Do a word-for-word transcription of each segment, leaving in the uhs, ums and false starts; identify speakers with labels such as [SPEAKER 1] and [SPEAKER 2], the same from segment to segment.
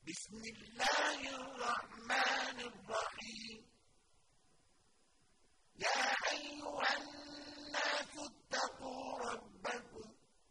[SPEAKER 1] بسم الله الرحمن الرحيم يا أيها الناس اتقوا ربكم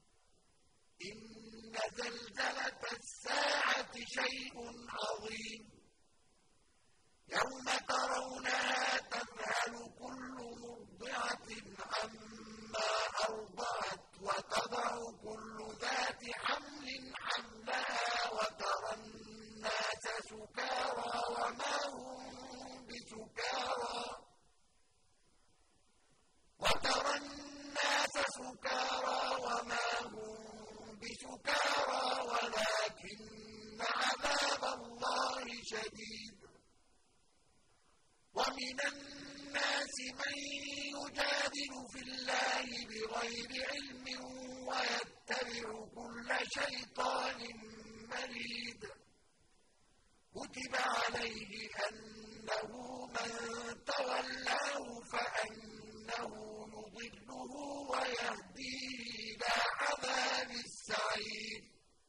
[SPEAKER 1] إن زلزلة الساعة شيء عظيم يوم ترونها تذهل كل مرضعة عما أرضعت وتضع كل ذات حمل حملها وترى الناس سكارى وما هم بسكارى وترى الناس سكارى وما هم بسكارى ولكن عذاب الله شديد ومن الناس من يجادل في الله بغير علم ويتبع كل شيطان مريد كتب عليه أنه من تولاه فأنه يضله ويهديه إلى عذاب السعير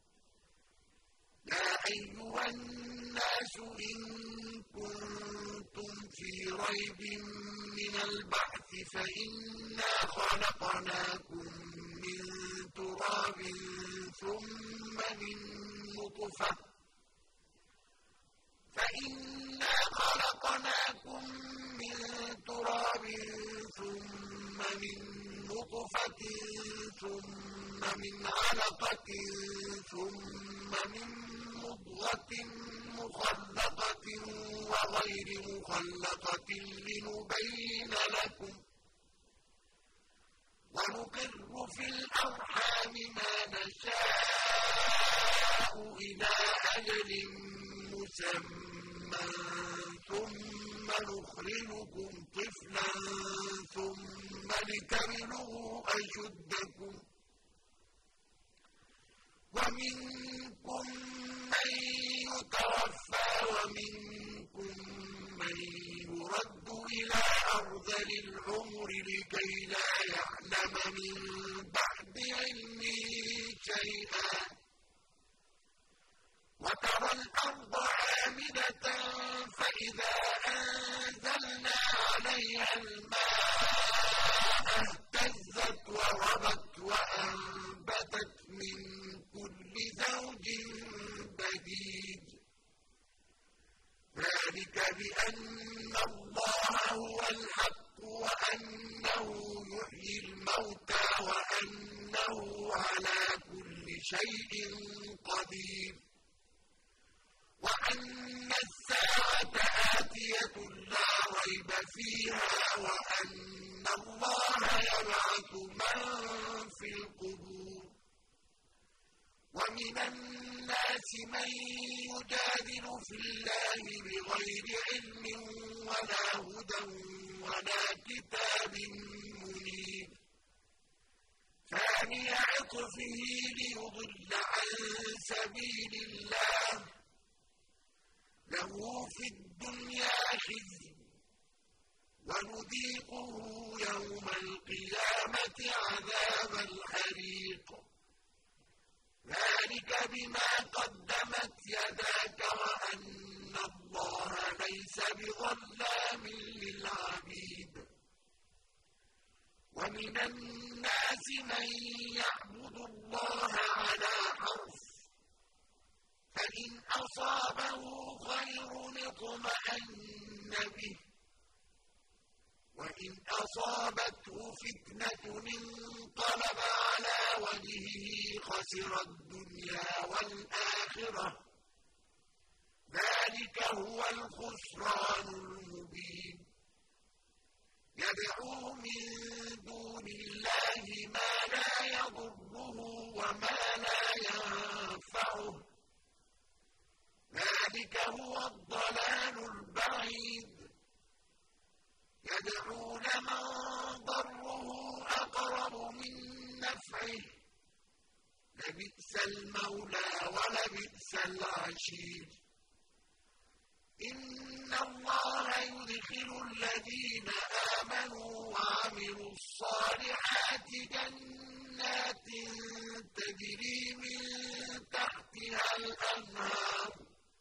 [SPEAKER 1] يا أيها الناس إن كنتم في ريب من البعث فإنا خلقناكم من تراب ثم من نطفة فإنا خلقناكم من تراب ثم من نطفة ثم من علقة ثم من مضغة مخلقة وغير مخلقة لنبين لكم ونقر في الأرحام ما نشاء إلى أجل مسمى ثم نخرجكم طفلا ثم لتبلغوا أشدكم ومنكم من يتوفى ومنكم من يرد إلى أرذل العمر لكي لا يعلم من بعد علم شيئا وترى الأرض عامدة فإذا أنزلنا عليها الماء اهتزت وربت وأنبتت من كل زوج بديد ذلك بأن الله هو الحق وأنه يحيي الموتى وأنه على كل شيء قدير وأن الساعة آتية لا ريب فيها وأن الله يبعث من في القبور ومن الناس من يجادل في الله بغير علم ولا هدى ولا كتاب منير ثاني عطفه ليضل عن سبيل الله له في الدنيا خزي ونذيقه يوم القيامة عذاب الحريق ذلك بما قدمت يداك وأن الله ليس بظلام للعبيد ومن الناس من يعبد الله على حرف فإن أصابه خير اطمأن به وإن أصابته فتنة انقلب على وجهه خسر الدنيا والآخرة ذلك هو الخسران المبين يدعو من دون الله ما لا يضره وما لا ينفعه ذلك هو الضلال البعيد يدعون من ضره أقرب من نفعه لبئس المولى ولبئس العشير إن الله يدخل الذين آمنوا وعملوا الصالحات جنات تجري من تحتها الأنهار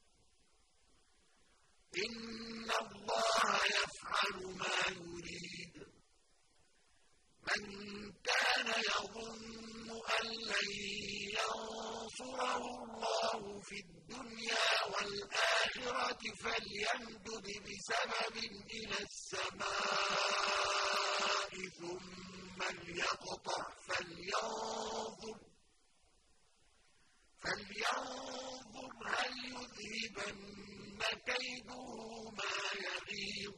[SPEAKER 1] والآخرة فليمدد بسبب إلى السماء ثم ليقطع فلينظر فلينظر هل يذهبن كيده ما يغيظ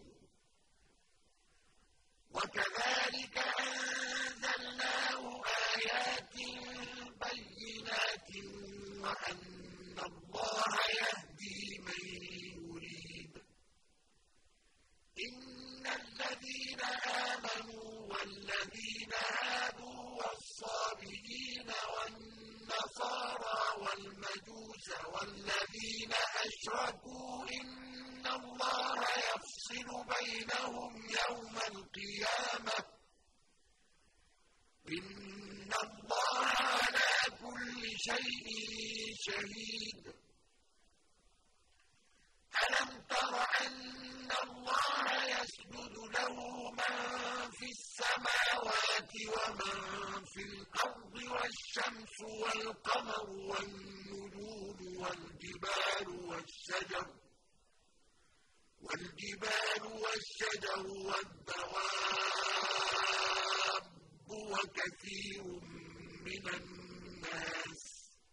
[SPEAKER 1] وكذلك أنزلناه آيات بينات وأن الله يهدي من يريد إن الذين آمنوا والذين هادوا والصابئين والنصارى والمجوس والذين أشركوا إن الله يفصل بينهم يوم القيامة إن الله على كل شيء شهيد ألم تر أن الله يسجد له من في السماوات ومن في الأرض والشمس والقمر والنجوم والجبال والشجر والجبال والشجر والدواب وكثير من الناس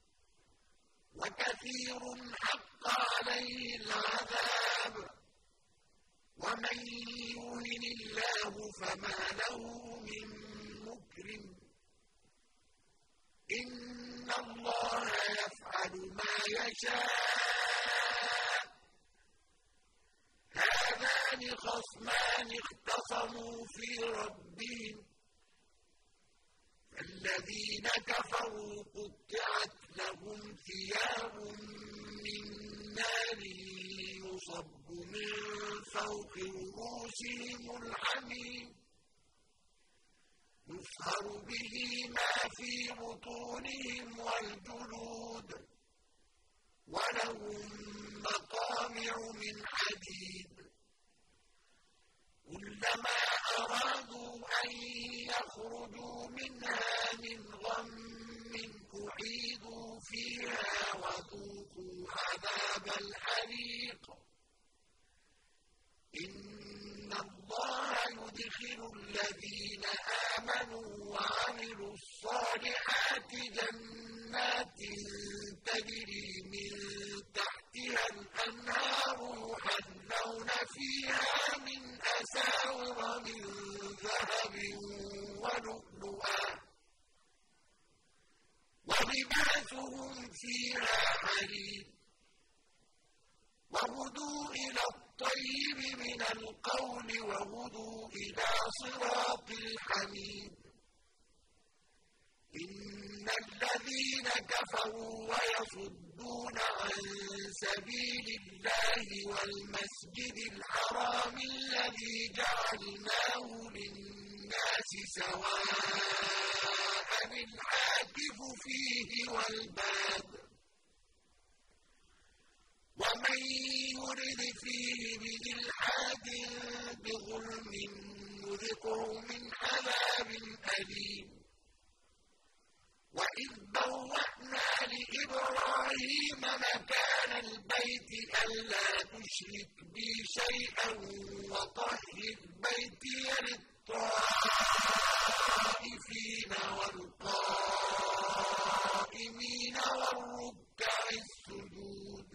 [SPEAKER 1] وكثير حق عليه العذاب ومن يهن الله فما له من مكرم إن الله يفعل ما يشاء هذان خصمان اختصموا في ربهم الذين كفروا قطعت لهم ثياب من نار يصب من فوق رؤوسهم الحميم يصهر به ما في بطونهم والجلود ولهم مقامع من حديد كلما أرادوا أن يخرجوا منها من غم أعيدوا فيها وذوقوا عذاب الحريق إن الله يدخل الذين آمنوا وعملوا الصالحات جنات تجري من تحتها الأنهار يحلون فيها من أساور من ذهب ولؤلؤا ولباسهم فيها حرير وهدوا إلى الطيب من القول وهدوا إلى صراط الحميد إن الذين كفروا ويصدون عن سبيل الله والمسجد الحرام الذي جعلناه للناس سواء العاكف فيه والباد ومن يرد فيه بإلحاد بظلم نذقه من عذاب أليم وإذ بوأنا لإبراهيم مكان البيت ألا تشرك بي شيئا وطهر بيتي للطائفين والقائمين والركع السجود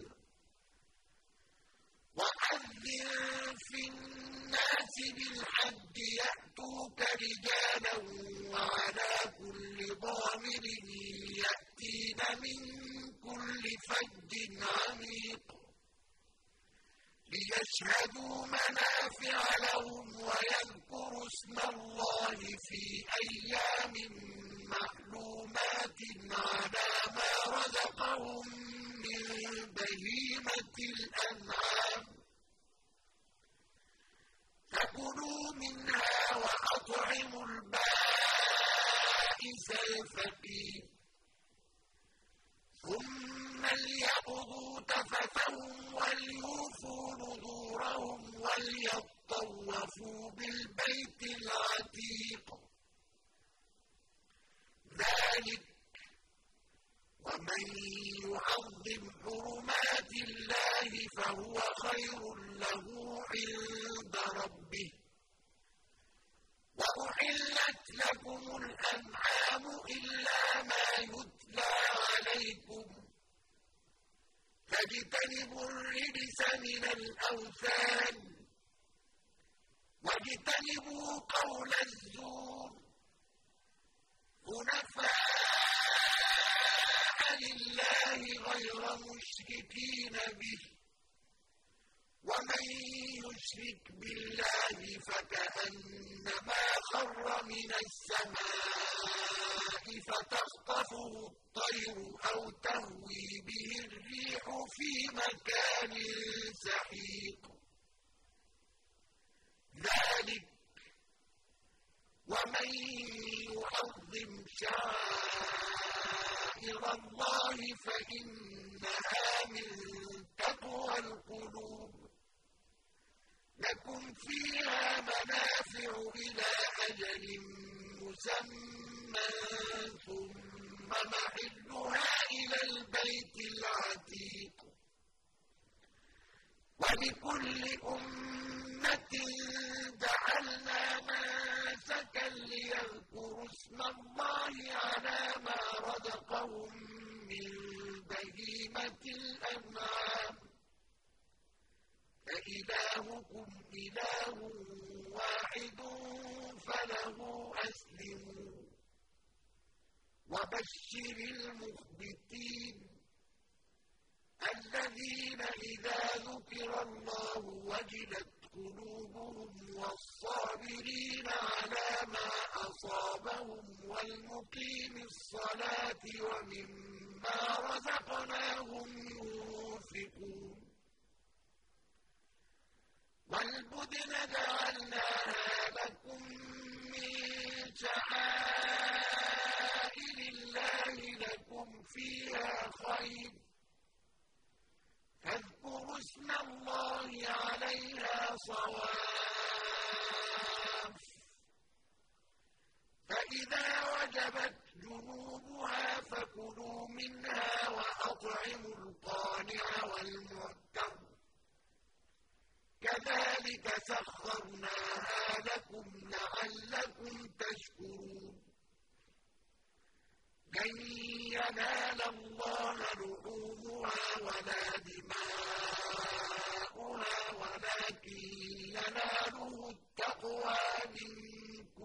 [SPEAKER 1] وأذن في الناس بالحج يأتوك رجالا وعلى كل ضامر يأتين من كل فج عميق ليشهدوا منافع لهم ويذكروا اسم الله في أيام معلومات على ما رزقهم من بهيمة الأنعام فكلوا منها وأطعموا البائس الفقير ثم ليقضوا تفثهم وليوفوا نذورهم وليطوفوا بالبيت العتيق ذلك ومن يعظم حرمات الله فاجتنبوا الرجس من الأوثان واجتنبوا قول الزور حنفاء لله غير مشركين به ومن يشرك بالله فكأنما خر من السماء فتخطفه الطير أو تهوي به الريح في مكان سحيق ذلك ومن يعظم شعائر الله فإنها من تقوى القلوب لكم فيها منافع إلى أجل مسمى ثم محلها إلى البيت العتيق ولكل أمة جعلنا منسكا ليذكروا اسم الله على ما رزقهم من بهيمة الأنعام فإلهكم إله واحد فله أسلموا وبشر المخبتين الذين إذا ذكر الله وجلت قلوبهم والصابرين على ما أصابهم والمقيم الصلاة ومما رزقناهم ينفقون والبدن جعلناها لكم من شعائر الله لكم فيها خير فاذكروا اسم الله عليها صواف فإذا وجبت جنوبها فكلوا منها وأطعموا القانع والمعتر كذلك سخرناها لكم لعلكم تشكرون لن ينال الله لحومها ولا دماؤها ولكن يناله التقوى منكم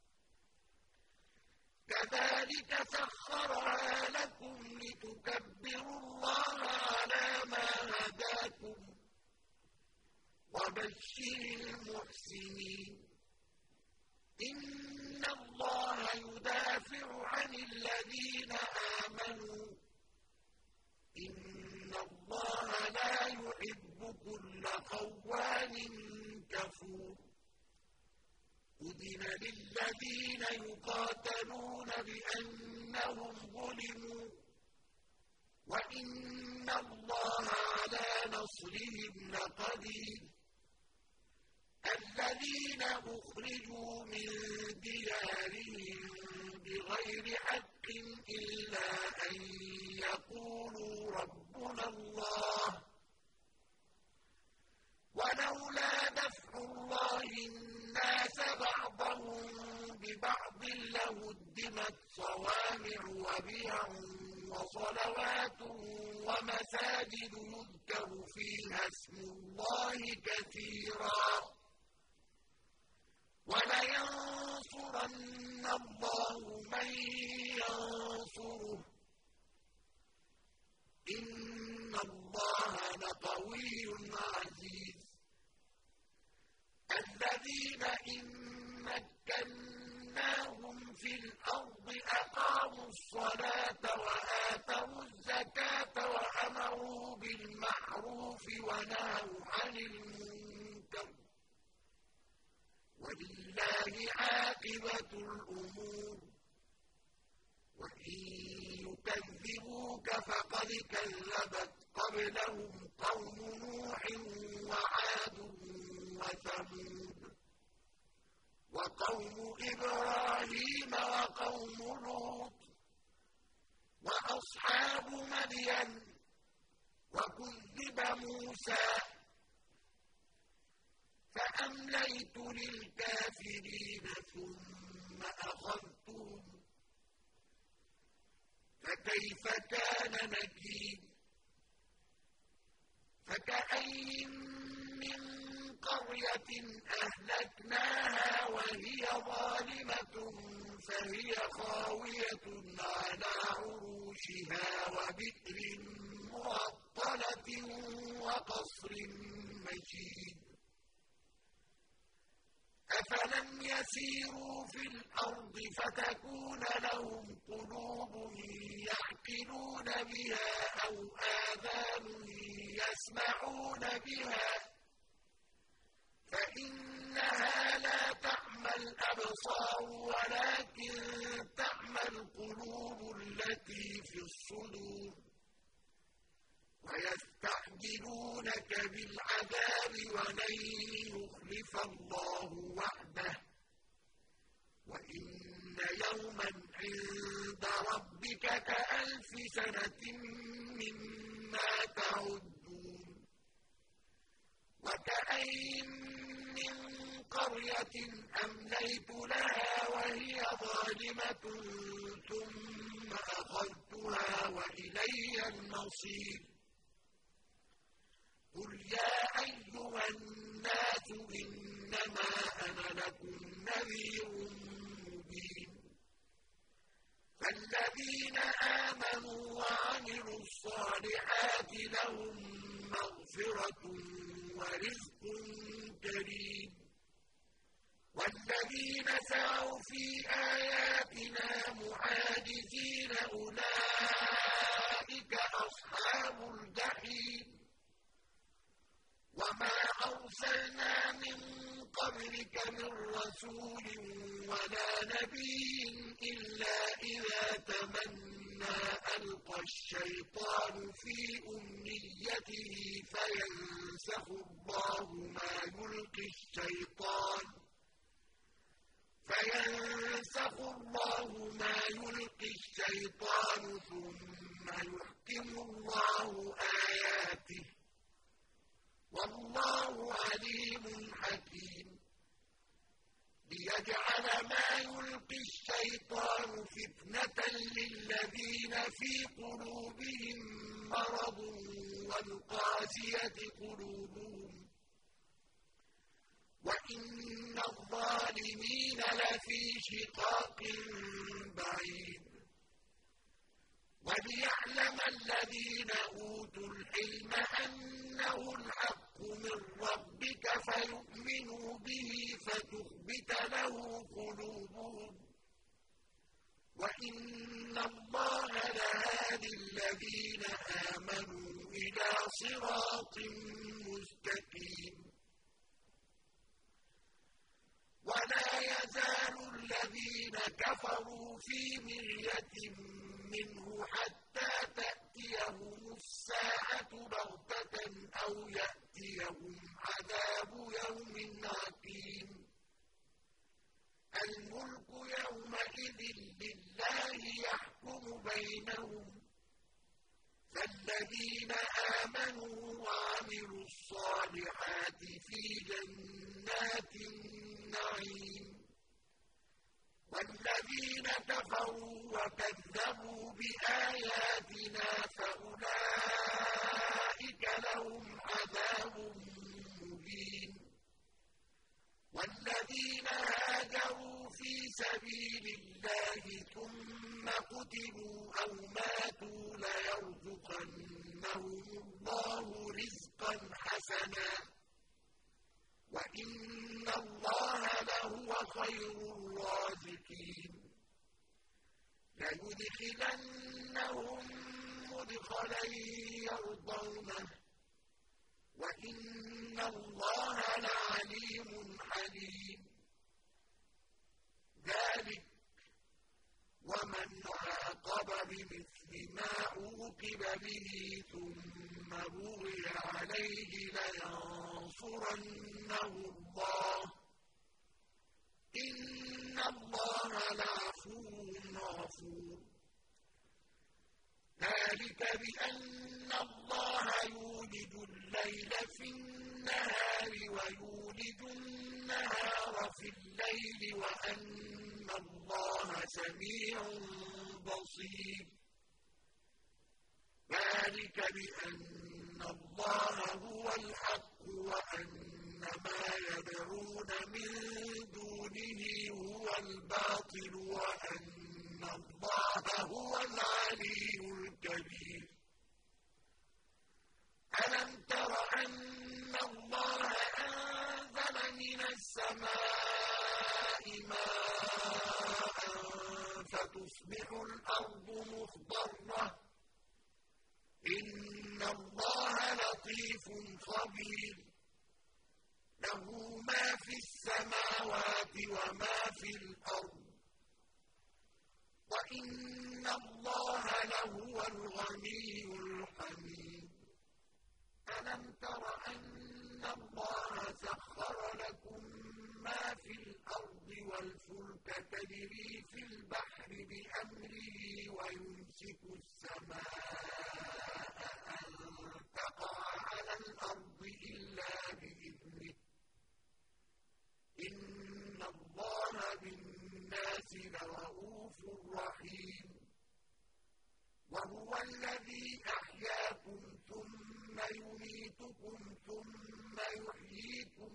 [SPEAKER 1] كذلك سخرها لكم لتكبروا الله على ما هداكم وبشر المحسنين إن الله يدافع عن الذين آمنوا إن الله لا يحب كل خوان كفور أذن للذين يقاتلون بأنهم ظلموا وإن الله على نصرهم لقدير الذين أخرجوا من ديارهم بغير حق إلا أن يقولوا ربنا الله ولولا دفع الله الناس بعضهم ببعض لهدمت صوامع وبيع وصلوات ومساجد يذكر فيها اسم الله كثيرا ولينصرن الله من ينصره إن الله لقوي عزيز الذين إن مكناهم في الأرض أقاموا الصلاة وآتوا الزكاة وأمروا بالمعروف ونهوا عن المنكر ولله عاقبة الأمور وإن يكذبوك فقد كذبت قبلهم قوم نوح وعاد وثمود وقوم إبراهيم وقوم لوط وأصحاب مدين وكذب موسى فأمليت للكافرين ثم أخذتهم فكيف كان نكير فكأين من قرية أهلكناها وهي ظالمة فهي خاوية على عروشها وبئر معطلة وقصر مشيد أفلم يسيروا في الأرض فتكون لهم قلوب يعقلون بها أو آذان يسمعون بها فإنها لا تعمى الأبصار ولكن تعمى القلوب التي في الصدور ويستعجلونك بالعذاب ولن يخلف الله وعده وإن يوما عند ربك كألف سنة مما تعدون وكأين من قرية أمليت لها وهي ظالمة ثم أخذتها وإلي المصير قل يا أيها الناس إنما أنا لكم نذير مبين فالذين آمنوا وعملوا الصالحات لهم مغفرة ورزق كريم والذين سعوا في آياتنا معاجزين أولئك أصحاب الجحيم وما أرسلنا من قبلك من رسول ولا نبي إلا إذا تمنى ألقى الشيطان في أمنيته فينسخ الله ما يلقي الشيطان فينسخ الله ما يلقي الشيطان ثم يحكم الله آياته والله عليم حكيم ليجعل ما يلقي الشيطان فتنة للذين في قلوبهم مرض والقاسية قلوبهم وإن الظالمين لفي شقاق بعيد وليعلم الذين أوتوا العلم أنه الحق من ربك فيؤمنوا به فتخبت له قلوبهم وإن الله لهادي الذين آمنوا إلى صراط مستقيم ولا يزال الذين كفروا في مرية منه حتى تأتيهم الساعة بغتة أو يأتيهم عذاب يوم عقيم الملك يومئذ لله يحكم بينهم فالذين آمنوا وعملوا الصالحات في جنات النعيم والذين كفروا وكذبوا بآياتنا فأولئك لهم عذاب مهين والذين هاجروا في سبيل الله ثم قتلوا أو ماتوا ليرزقنهم الله رزقا حسنا وإن الله لهو خير الرازقين ليدخلنهم مدخلا يرضونه وإن الله لعليم حليم ذلك ومن عاقب بمثل ما عوقب به ثم بغي عليه لينصرنه الله إن الله لعفو غفور ذلك بأن الله يولج الليل في النهار ويولج النهار في الليل وأن الله سميع بصير ذلك بأن الله هو الحق وأن ما يدعون من دونه هو الباطل وأن الله هو العلي الكبير. ألم تر أن الله أنزل من السماء ماء فتصبح الأرض مخضرة إن الله لطيف خبير له ما في السماوات وما في الأرض وإن الله لهو الغني الحميد. ألم تر أن الله سخر لكم ما في الأرض والفلك تجري في البحر بأمره ويمسك السماء أن تقع على الأرض إلا بإذنه إن الله بالناس لرءوف رحيم. وهو الذي أحياكم ثم يميتكم ثم يحييكم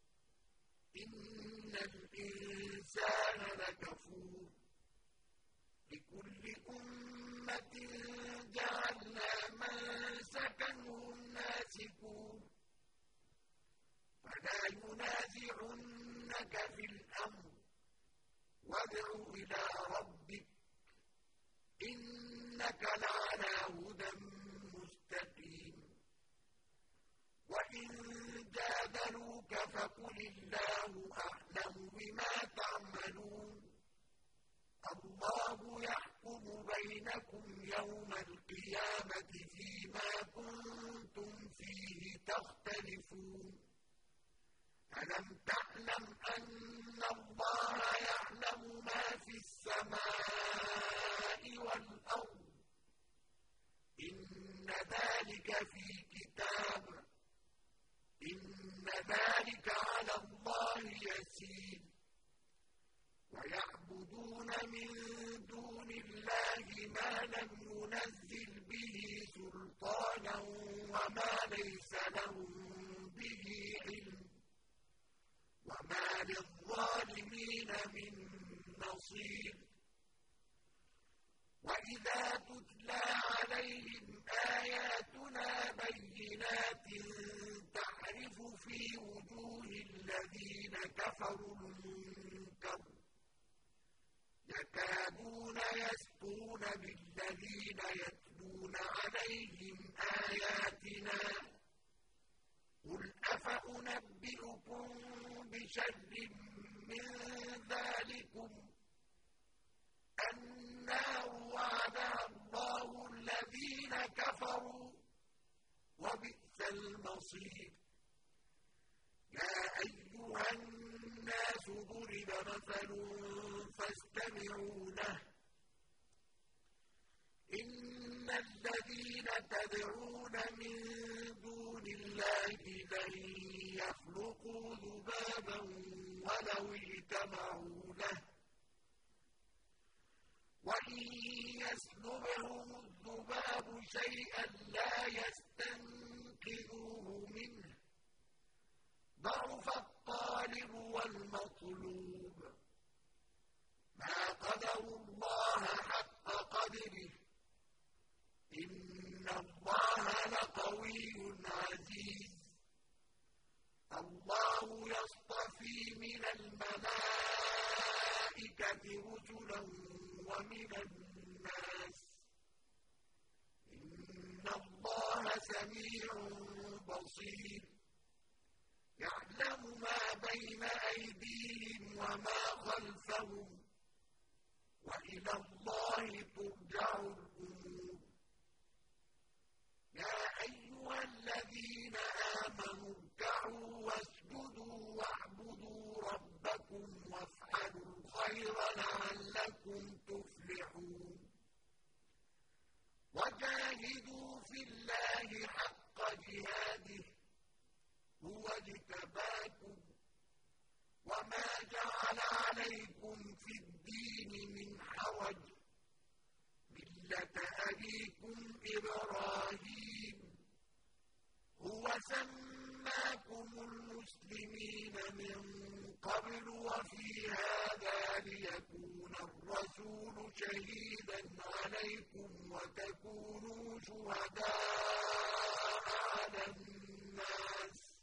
[SPEAKER 1] إن الإنسان لكفور. لكل أمة جعلنا منسكا هم ناسكوه فلا ينازعنك في الأمر وادع إلى ربك إنك لعلى هدى مستقيم. وإن جادلوك فقل الله أعلم بما تعملون الله يحكم بينكم يوم القيامة فيما كنتم فيه تختلفون. ألم تعلم أن الله يعلم ما في السماء والأرض إن ذلك في كتاب إن ذلك على الله يسير. ويعبدون من دون الله ما لم ينزل به سلطانا وما ليس لهم به علم وما للظالمين من نصير. وإذا تتلى عليهم آياتنا بينات تعرف في وجوه الذين كفروا المنكر يكادون يسطون بالذين يتلون عليهم آياتنا قل أفأنبئكم بشر من ذلكم النار وعدها الله الذين كفروا وبئس المصير. يا أيها الناس ضرب مثل فاستمعوا له إن الذين تدعون من دون الله لن يخلقوا ذبابا ولو اجتمعوا له وإن يسلبهم الذباب شيئا لا يستنقذوه منه ضعف الطالب والمطلوب. ما قدروا الله حق قدره إن الله لقوي عزيز. الله يصطفي من الملائكة رسلا ومن الناس إن الله سميع بصير. يعلم ما بين أيديهم وما خلفهم وإلى الله ترجع الأمور. يا أيها الذين آمنوا اركعوا واسجدوا واعبدوا ربكم وافعلوا الخير لعلكم تفلحون. وجاهدوا في الله حق جهاده هو اجتباكم وما جعل عليكم في الدين من حرج ملة أبيكم إبراهيم هو سمى جعلناكم المسلمين من قبل وفي هذا ليكون الرسول شهيدا عليكم وتكونوا شهداء على الناس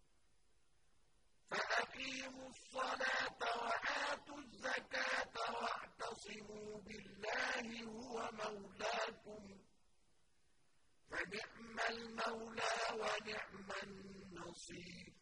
[SPEAKER 1] فأقيموا الصلاة وآتوا الزكاة واعتصموا بالله هو مولاكم فنعم المولى ونعم النصير